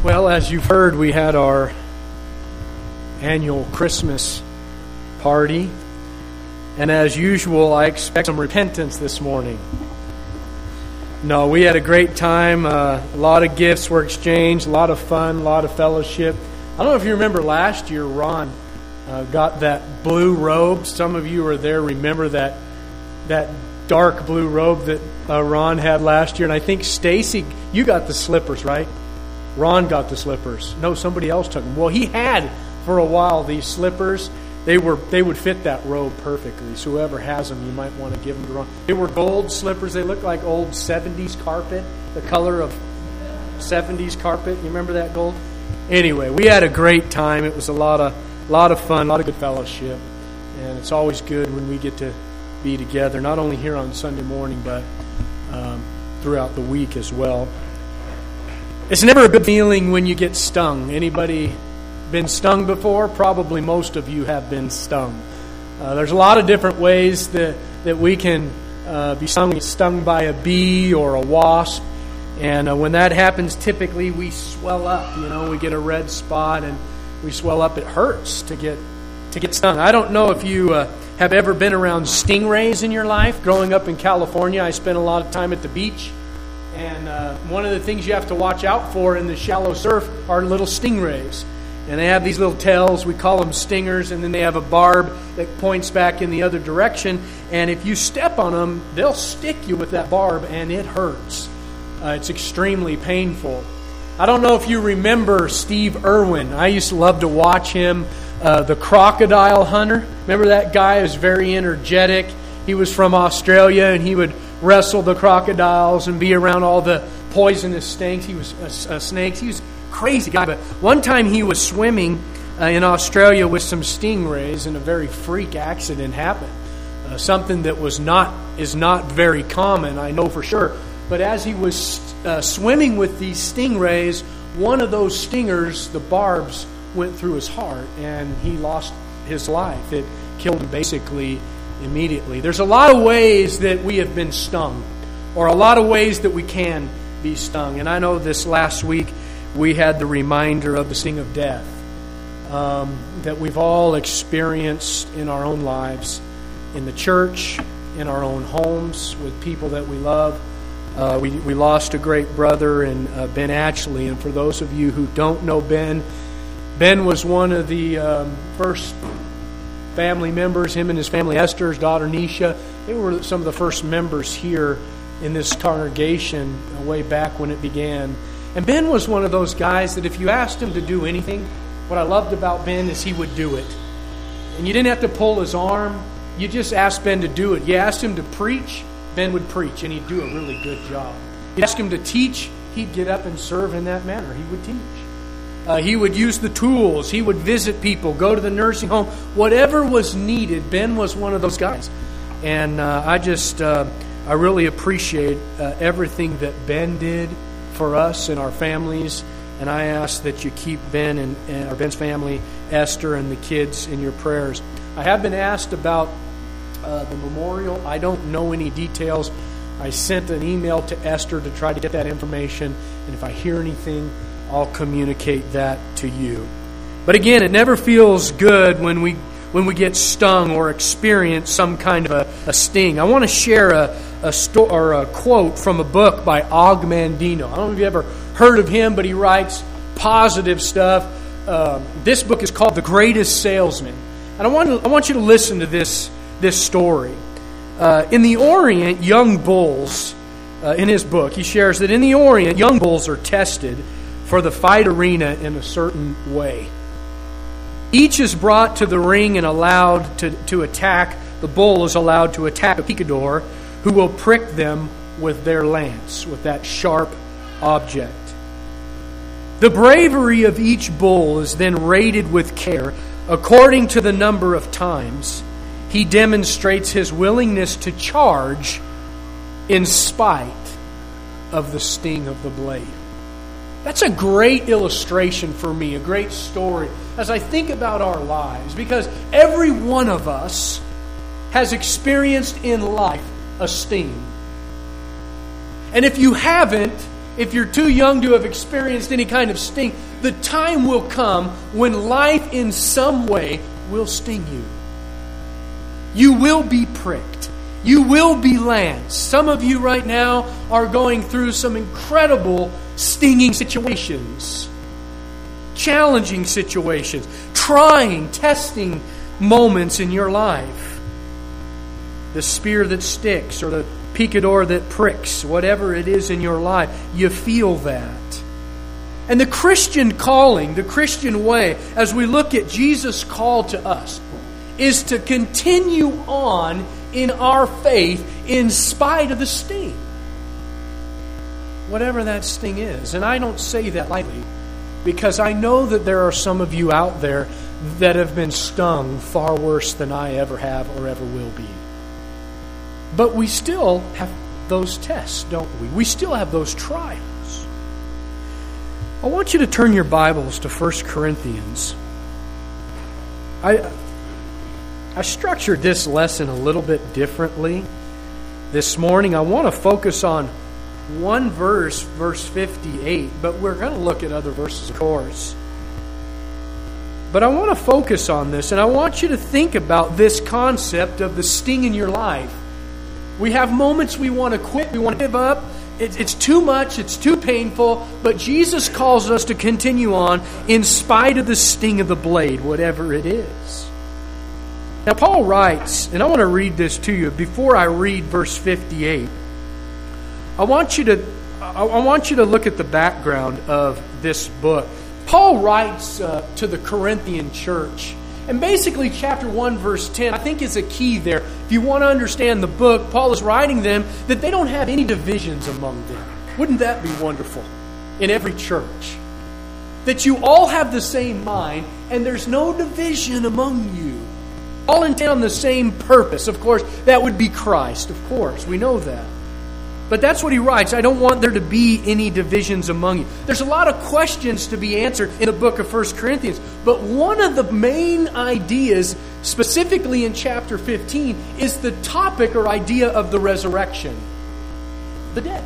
Well, as you've heard, we had our annual Christmas party. And as usual, I expect some repentance this morning. No, we had a great time. A lot of gifts were exchanged, a lot of fun, a lot of fellowship. I don't know if you remember last year, Ron got that blue robe. Some of you were there, remember that dark blue robe that Ron had last year. And I think Stacy, you got the slippers, right? Ron got the slippers. No, somebody else took them. Well, he had for a while these slippers. They would fit that robe perfectly. So whoever has them, you might want to give them to Ron. They were gold slippers. They looked like old 70s carpet, the color of 70s carpet. You remember that gold? Anyway, we had a great time. It was a lot of fun, a lot of good fellowship. And it's always good when we get to be together, not only here on Sunday morning, but throughout the week as well. It's never a good feeling when you get stung. Anybody been stung before? Probably most of you have been stung. There's a lot of different ways that we can be stung by a bee or a wasp. And when that happens, typically we swell up. We get a red spot and we swell up. It hurts to get stung. I don't know if you have ever been around stingrays in your life. Growing up in California, I spent a lot of time at the beach. And one of the things you have to watch out for in the shallow surf are little stingrays. And they have these little tails, we call them stingers, and then they have a barb that points back in the other direction. And if you step on them, they'll stick you with that barb, and it hurts. It's extremely painful. I don't know if you remember Steve Irwin. I used to love to watch him, the crocodile hunter. Remember that guy? He was very energetic. He was from Australia, and he would wrestle the crocodiles and be around all the poisonous snakes. He was snakes. He was a crazy guy. But one time he was swimming in Australia with some stingrays, and a very freak accident happened. Something that is not very common, I know for sure. But as he was swimming with these stingrays, one of those stingers, the barbs, went through his heart, and he lost his life. It killed him basically immediately. There's a lot of ways that we have been stung, or a lot of ways that we can be stung. And I know this last week we had the reminder of the sting of death that we've all experienced in our own lives, in the church, in our own homes, with people that we love. We lost a great brother in Ben Atchley, and for those of you who don't know Ben was one of the first family members, him and his family, Esther's daughter Nisha. They were some of the first members here in this congregation way back when it began. And Ben was one of those guys that if you asked him to do anything, what I loved about Ben is he would do it. And you didn't have to pull his arm. You just asked Ben to do it. You asked him to preach, Ben would preach, and he'd do a really good job. You asked him to teach, he'd get up and serve in that manner. He would teach. He would use the tools. He would visit people, go to the nursing home. Whatever was needed, Ben was one of those guys. And I really appreciate everything that Ben did for us and our families. And I ask that you keep Ben and Ben's family, Esther, and the kids in your prayers. I have been asked about the memorial. I don't know any details. I sent an email to Esther to try to get that information. And if I hear anything, I'll communicate that to you. But again, it never feels good when we get stung or experience some kind of a sting. I want to share a quote from a book by Og Mandino. I don't know if you've ever heard of him, but he writes positive stuff. This book is called The Greatest Salesman. And I want you to listen to this story. In the Orient, young bulls, in his book, he shares that in the Orient, young bulls are tested for the fight arena in a certain way. Each is brought to the ring and allowed to attack. The bull is allowed to attack a picador who will prick them with their lance, with that sharp object. The bravery of each bull is then rated with care according to the number of times he demonstrates his willingness to charge in spite of the sting of the blade. That's a great illustration for me, a great story, as I think about our lives, because every one of us has experienced in life a sting. And if you haven't, if you're too young to have experienced any kind of sting, the time will come when life in some way will sting you. You will be pricked. You will be lanced. Some of you right now are going through some incredible stinging situations, challenging situations, trying, testing moments in your life. The spear that sticks or the picador that pricks, whatever it is in your life, you feel that. And the Christian calling, the Christian way, as we look at Jesus' call to us, is to continue on in our faith in spite of the sting. Whatever that sting is. And I don't say that lightly, because I know that there are some of you out there that have been stung far worse than I ever have or ever will be. But we still have those tests, don't we? We still have those trials. I want you to turn your Bibles to 1 Corinthians. I structured this lesson a little bit differently this morning. I want to focus on one verse, verse 58, but we're going to look at other verses, of course. But I want to focus on this, and I want you to think about this concept of the sting in your life. We have moments we want to quit, we want to give up. It's too much, it's too painful, but Jesus calls us to continue on in spite of the sting of the blade, whatever it is. Now, Paul writes, and I want to read this to you. Before I read verse 58, I want you to look at the background of this book. Paul writes to the Corinthian church. And basically, chapter 1, verse 10, I think is a key there. If you want to understand the book, Paul is writing them that they don't have any divisions among them. Wouldn't that be wonderful? In every church. That you all have the same mind, and there's no division among you. All intent on the same purpose. Of course, that would be Christ. Of course, we know that. But that's what he writes. I don't want there to be any divisions among you. There's a lot of questions to be answered in the book of 1 Corinthians. But one of the main ideas, specifically in chapter 15, is the topic or idea of the resurrection. The dead.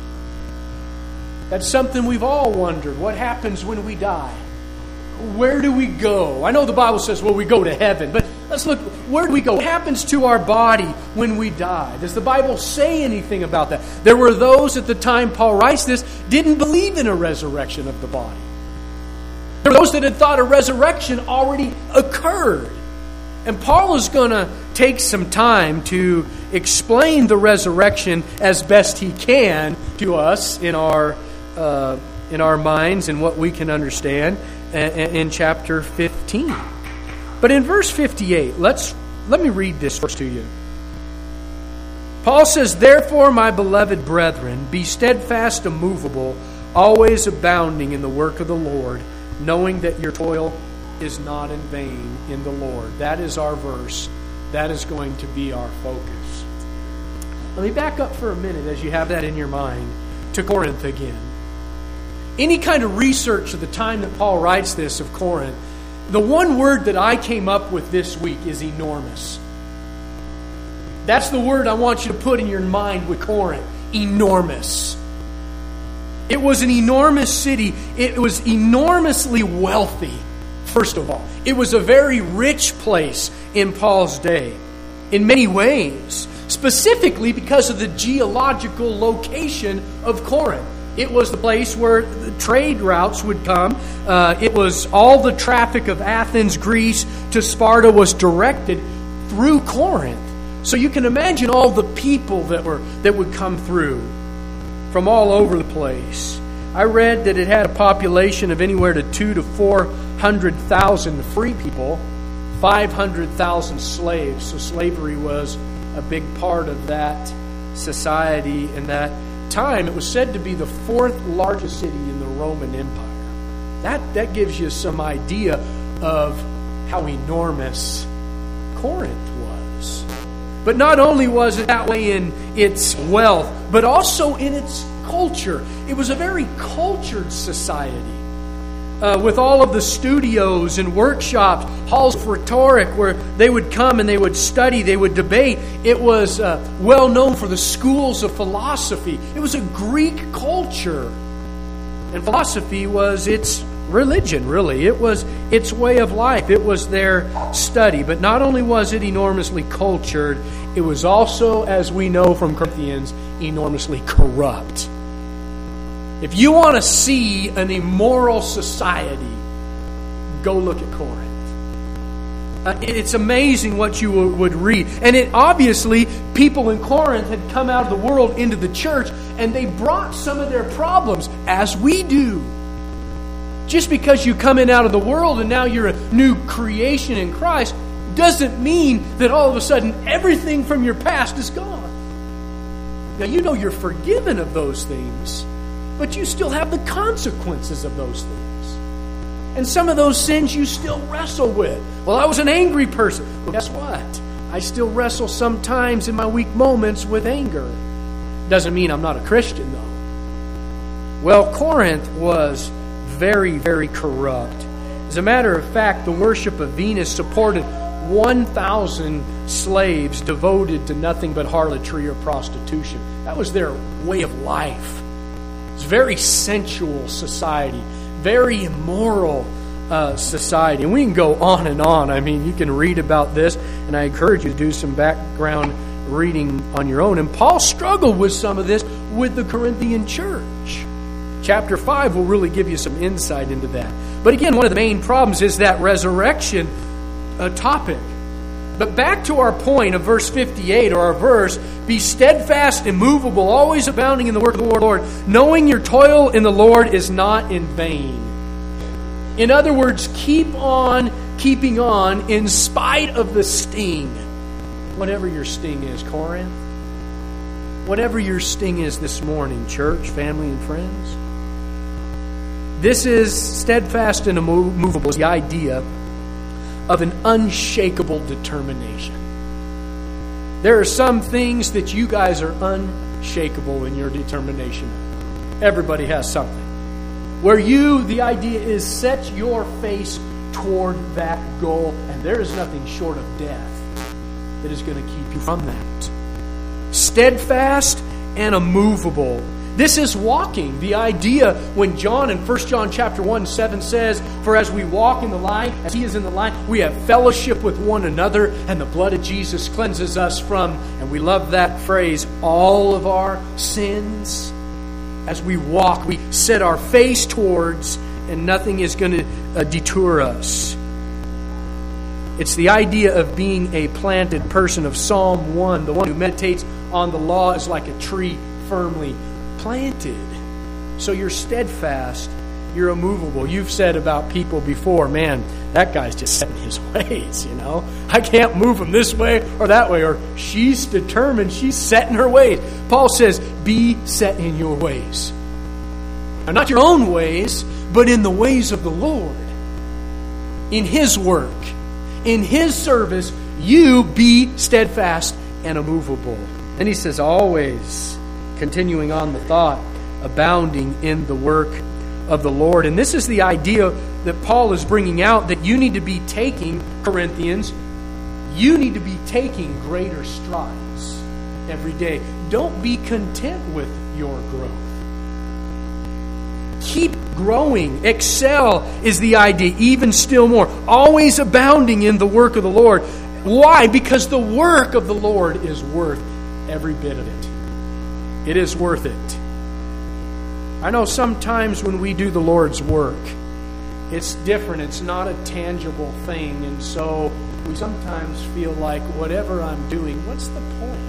That's something we've all wondered. What happens when we die? Where do we go? I know the Bible says, well, we go to heaven. But let's look, where do we go? What happens to our body when we die? Does the Bible say anything about that? There were those at the time Paul writes this, didn't believe in a resurrection of the body. There were those that had thought a resurrection already occurred. And Paul is going to take some time to explain the resurrection as best he can to us in our minds and what we can understand in chapter 15. But in verse 58, let me read this verse to you. Paul says, "Therefore, my beloved brethren, be steadfast, immovable, always abounding in the work of the Lord, knowing that your toil is not in vain in the Lord." That is our verse. That is going to be our focus. Let me back up for a minute as you have that in your mind to Corinth again. Any kind of research at the time that Paul writes this of Corinth, the one word that I came up with this week is enormous. That's the word I want you to put in your mind with Corinth. Enormous. It was an enormous city. It was enormously wealthy, first of all. It was a very rich place in Paul's day in many ways, specifically because of the geological location of Corinth. It was the place where the trade routes would come. It was all the traffic of Athens, Greece, to Sparta was directed through Corinth. So you can imagine all the people that would come through from all over the place. I read that it had a population of anywhere to 200,000 to 400,000 free people, 500,000 slaves. So slavery was a big part of that society in that time. It was said to be the fourth largest city in the Roman Empire. That gives you some idea of how enormous Corinth was. But not only was it that way in its wealth, but also in its culture. It was a very cultured society. with all of the studios and workshops, halls of rhetoric where they would come and they would study, they would debate. It was well known for the schools of philosophy. It was a Greek culture. And philosophy was its religion, really. It was its way of life. It was their study. But not only was it enormously cultured, it was also, as we know from Corinthians, enormously corrupt. If you want to see an immoral society, go look at Corinth. It's amazing what you would read. And obviously, people in Corinth had come out of the world into the church, and they brought some of their problems, as we do. Just because you come in out of the world and now you're a new creation in Christ doesn't mean that all of a sudden everything from your past is gone. Now, you know you're forgiven of those things, but you still have the consequences of those things. And some of those sins you still wrestle with. Well, I was an angry person. Well, guess what? I still wrestle sometimes in my weak moments with anger. Doesn't mean I'm not a Christian, though. Well, Corinth was very, very corrupt. As a matter of fact, the worship of Venus supported 1,000 slaves devoted to nothing but harlotry or prostitution. That was their way of life. It was a very sensual society, very immoral society. And we can go on and on. I mean, you can read about this, and I encourage you to do some background reading on your own. And Paul struggled with some of this with the Corinthian church. Chapter 5 will really give you some insight into that. But again, one of the main problems is that resurrection topic. But back to our point of verse 58, or our verse, be steadfast, immovable, always abounding in the work of the Lord, knowing your toil in the Lord is not in vain. In other words, keep on keeping on in spite of the sting. Whatever your sting is, Corinth. Whatever your sting is this morning, church, family, and friends. This is steadfast and immovable, the idea of an unshakable determination. There are some things that you guys are unshakable in your determination. Everybody has something. Where the idea is set your face toward that goal, and there is nothing short of death that is going to keep you from that. Steadfast and immovable. This is walking. The idea when John in 1 John chapter 1:7 says, for as we walk in the light, as He is in the light, we have fellowship with one another, and the blood of Jesus cleanses us from, and we love that phrase, all of our sins. As we walk, we set our face towards, and nothing is going to detour us. It's the idea of being a planted person of Psalm 1. The one who meditates on the law is like a tree firmly planted. So you're steadfast, you're immovable. You've said about people before, man, that guy's just set in his ways, you know. I can't move him this way or that way, or she's determined, she's set in her ways. Paul says, be set in your ways. Now, not your own ways, but in the ways of the Lord. In His work, in His service, you be steadfast and immovable. And he says, always, continuing on the thought, abounding in the work of the Lord. And this is the idea that Paul is bringing out, that you need to be taking, Corinthians, you need to be taking greater strides every day. Don't be content with your growth. Keep growing. Excel is the idea, even still more. Always abounding in the work of the Lord. Why? Because the work of the Lord is worth every bit of it. It is worth it. I know sometimes when we do the Lord's work, it's different. It's not a tangible thing. And so we sometimes feel like whatever I'm doing, what's the point?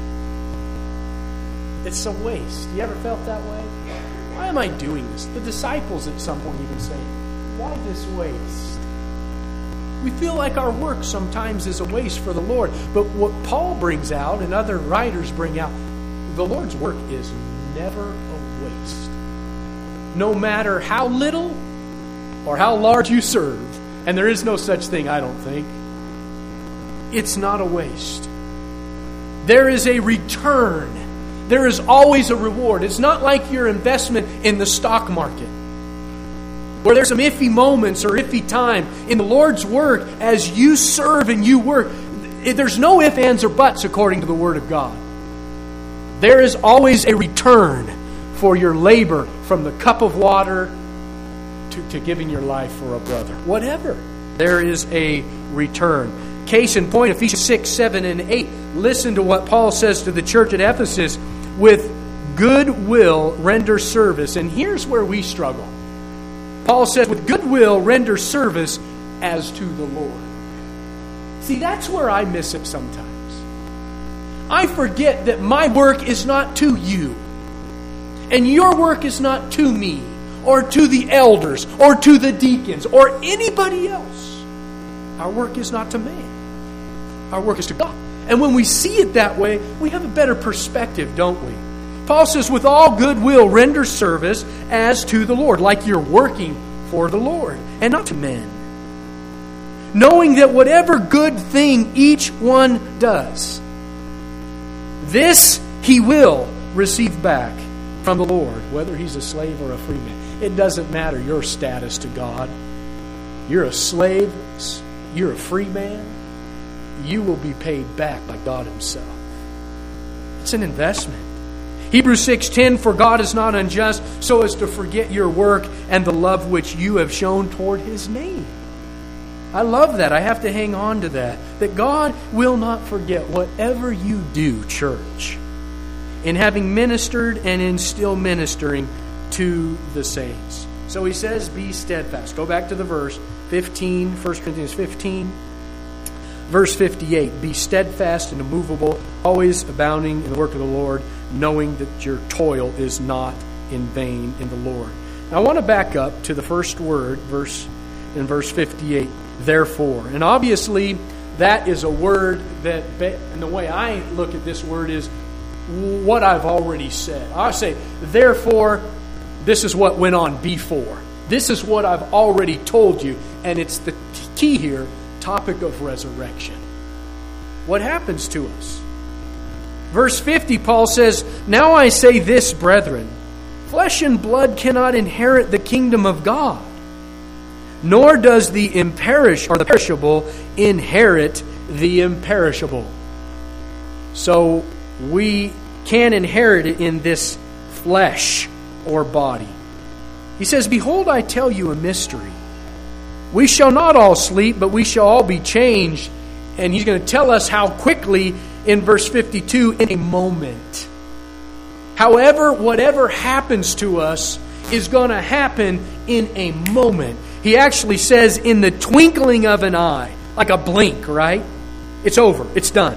It's a waste. You ever felt that way? Why am I doing this? The disciples at some point even say, why this waste? We feel like our work sometimes is a waste for the Lord. But what Paul brings out and other writers bring out, the Lord's work is never a waste. No matter how little or how large you serve, and there is no such thing, I don't think, it's not a waste. There is a return. There is always a reward. It's not like your investment in the stock market. where there's some iffy moments or iffy time in the Lord's work as you serve and you work, there's no ifs, ands, or buts according to the Word of God. There is always a return for your labor, from the cup of water to giving your life for a brother. Whatever. There is a return. Case in point, Ephesians 6, 7, and 8. Listen to what Paul says to the church at Ephesus. With good will render service. And here's where we struggle. Paul says, with good will render service as to the Lord. See, that's where I miss it sometimes. I forget that my work is not to you. And your work is not to me, or to the elders, or to the deacons, or anybody else. Our work is not to man. Our work is to God. And when we see it that way, we have a better perspective, don't we? Paul says, with all good will, render service as to the Lord, like you're working for the Lord, and not to men. Knowing that whatever good thing each one does, this he will receive back from the Lord, whether he's a slave or a free man. It doesn't matter your status to God. You're a slave, you're a free man, you will be paid back by God himself. It's an investment. Hebrews 6:10, for God is not unjust so as to forget your work and the love which you have shown toward his name. I love that. I have to hang on to that. That God will not forget whatever you do, church, in having ministered and in still ministering to the saints. So he says, be steadfast. Go back to the verse 15, 1 Corinthians 15. Verse 58, be steadfast and immovable, always abounding in the work of the Lord, knowing that your toil is not in vain in the Lord. Now I want to back up to the first word, in verse 58, therefore. And obviously that is a word that, and the way I look at this word is what I've already said. I say, therefore, this is what went on before. This is what I've already told you. And it's the key here, topic of resurrection. What happens to us? Verse 50, Paul says, now I say this, brethren, flesh and blood cannot inherit the kingdom of God, nor does the perishable inherit the imperishable. So we can inherit it in this flesh or body. He says, behold, I tell you a mystery. We shall not all sleep, but we shall all be changed. And he's going to tell us how quickly in verse 52, in a moment. However, whatever happens to us is going to happen in a moment. He actually says in the twinkling of an eye, like a blink, right? It's over. It's done.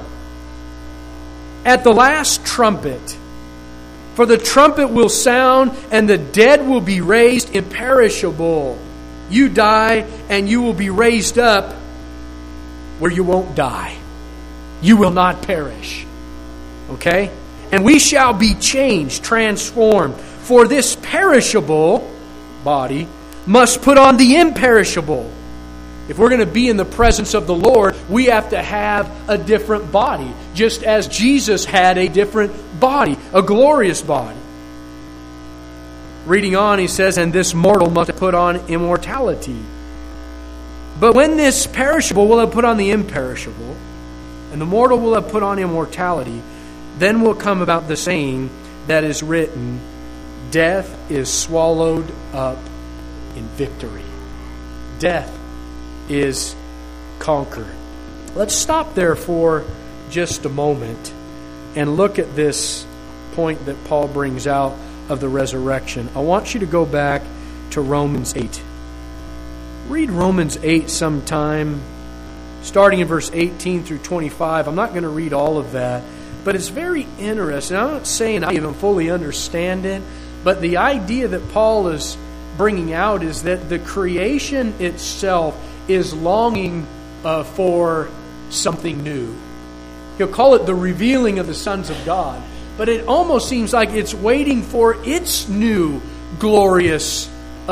At the last trumpet, for the trumpet will sound and the dead will be raised imperishable. You die and you will be raised up where you won't die. You will not perish. Okay? And we shall be changed, transformed. For this perishable body must put on the imperishable. If we're going to be in the presence of the Lord, we have to have a different body. Just as Jesus had a different body, a glorious body. Reading on, he says, and this mortal must put on immortality. But when this perishable will have put on the imperishable, and the mortal will have put on immortality, then will come about the saying that is written, death is swallowed up in victory. Death is conquered. Let's stop there for just a moment and look at this point that Paul brings out of the resurrection. I want you to go back to Romans 8. Read Romans 8 sometime, starting in verse 18 through 25. I'm not going to read all of that, but it's very interesting. I'm not saying I even fully understand it, but the idea that Paul is bringing out is that the creation itself is longing for something new. He'll call it the revealing of the sons of God. But it almost seems like it's waiting for its new glorious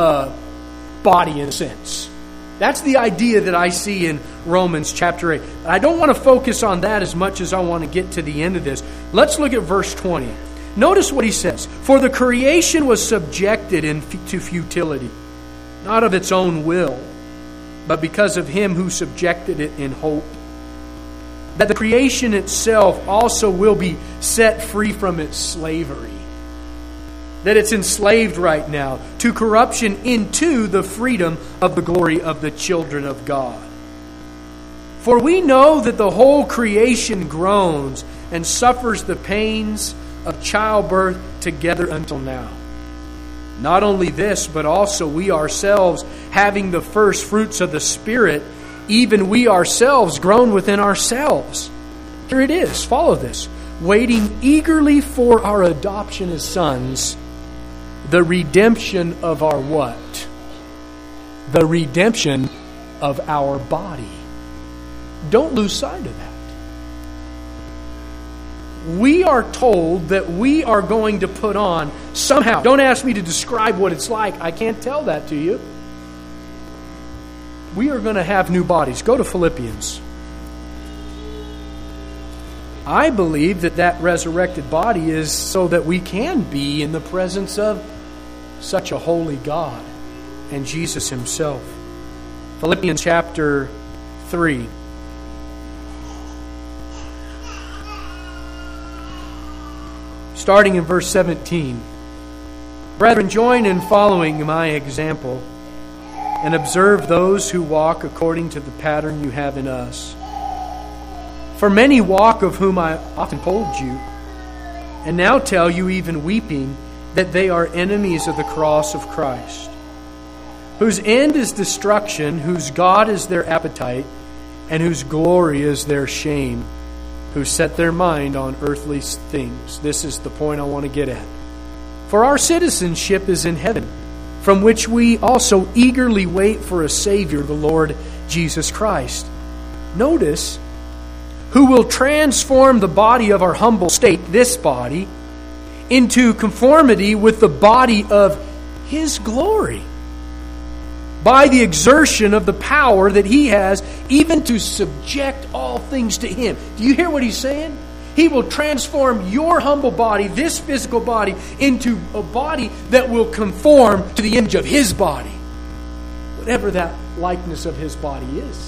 body in a sense. That's the idea that I see in Romans chapter 8. I don't want to focus on that as much as I want to get to the end of this. Let's look at verse 20. Notice what he says. For the creation was subjected to futility. not of its own will, but because of Him who subjected it in hope, that the creation itself also will be set free from its slavery, that it's enslaved right now to corruption into the freedom of the glory of the children of God. For we know that the whole creation groans and suffers the pains of childbirth together until now. Not only this, but also we ourselves, having the first fruits of the Spirit, even we ourselves groan within ourselves. Here it is, follow this. Waiting eagerly for our adoption as sons, the redemption of our what? The redemption of our body. Don't lose sight of that. We are told that we are going to put on somehow. Don't ask me to describe what it's like. I can't tell that to you. We are going to have new bodies. Go to Philippians. I believe that that resurrected body is so that we can be in the presence of such a holy God and Jesus Himself. Philippians chapter 3. Starting in verse 17. Brethren, join in following my example and observe those who walk according to the pattern you have in us. For many walk, of whom I often told you, and now tell you even weeping, that they are enemies of the cross of Christ, whose end is destruction, whose God is their appetite, and whose glory is their shame, who set their mind on earthly things. This is the point I want to get at. For our citizenship is in heaven, from which we also eagerly wait for a Savior, the Lord Jesus Christ. Notice, who will transform the body of our humble state, this body, into conformity with the body of His glory, by the exertion of the power that He has, even to subject all things to Him. Do you hear what He's saying? He will transform your humble body, this physical body, into a body that will conform to the image of His body, whatever that likeness of His body is.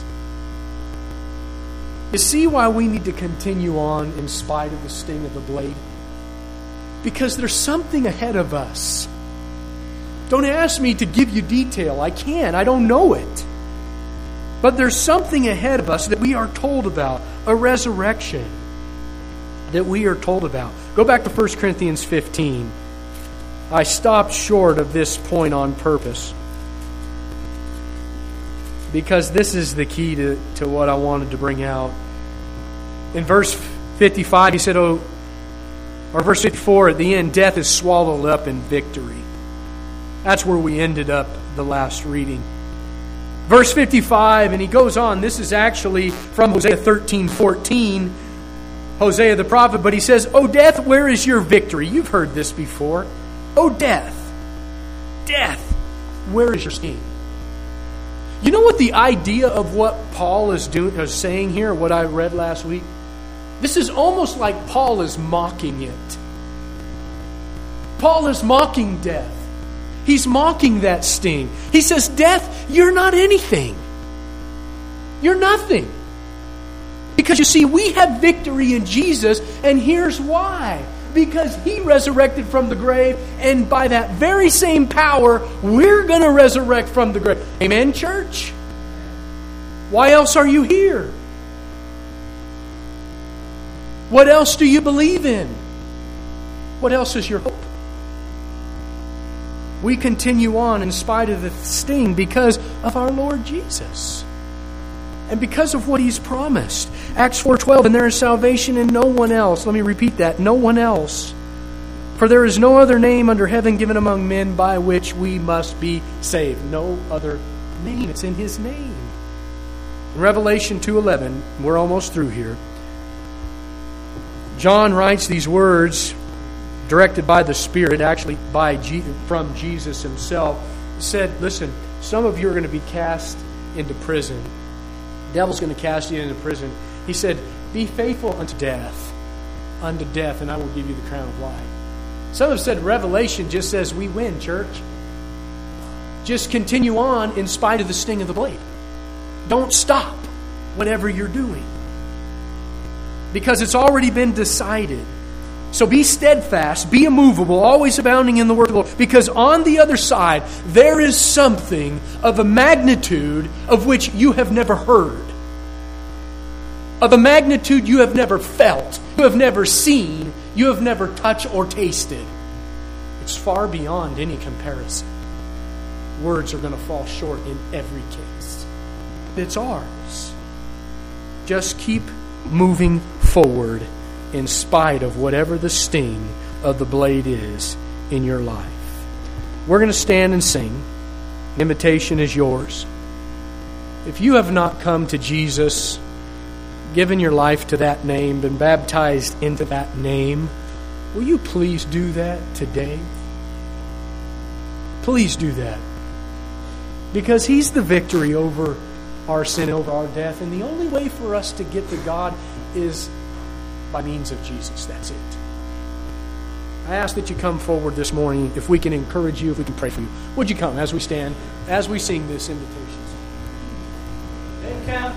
You see why we need to continue on in spite of the sting of the blade? Because there's something ahead of us. Don't ask me to give you detail. I can't. I don't know it. But there's something ahead of us that we are told about. A resurrection that we are told about. Go back to 1 Corinthians 15. I stopped short of this point on purpose, because this is the key to what I wanted to bring out. In verse 55, he said, or verse 54, at the end, death is swallowed up in victory. That's where we ended up the last reading. Verse 55, and he goes on. This is actually from Hosea 13:14, Hosea the prophet. But he says, O death, where is your victory? You've heard this before. O death, death, where is your sting? You know what the idea of what Paul is saying here, what I read last week? This is almost like Paul is mocking it. Paul is mocking death. He's mocking that sting. He says, death, you're not anything. You're nothing. Because you see, we have victory in Jesus, and here's why. Because He resurrected from the grave, and by that very same power, we're going to resurrect from the grave. Amen, church? Why else are you here? What else do you believe in? What else is your hope? We continue on in spite of the sting because of our Lord Jesus. And because of what He's promised. Acts 4:12, and there is salvation in no one else. Let me repeat that. No one else. For there is no other name under heaven given among men by which we must be saved. No other name. It's in His name. In Revelation 2:11, we're almost through here. John writes these words, directed by the Spirit, actually from Jesus Himself. He said, listen, some of you are going to be cast into prison. The devil's going to cast you into prison. He said, be faithful unto death, and I will give you the crown of life. Some have said Revelation just says we win, church. Just continue on in spite of the sting of the blade. Don't stop whatever you're doing, because it's already been decided. So be steadfast, be immovable, always abounding in the work of the Lord, because on the other side there is something of a magnitude of which you have never heard, of a magnitude you have never felt, you have never seen, you have never touched or tasted. It's far beyond any comparison. Words are going to fall short in every case. It's ours. Just keep moving forward in spite of whatever the sting of the blade is in your life. We're going to stand and sing. The invitation is yours. If you have not come to Jesus, given your life to that name, been baptized into that name, will you please do that today? Please do that. Because He's the victory over our sin, over our death. And the only way for us to get to God is by means of Jesus. That's it. I ask that you come forward this morning. If we can encourage you, if we can pray for you, would you come as we stand, as we sing this invitation?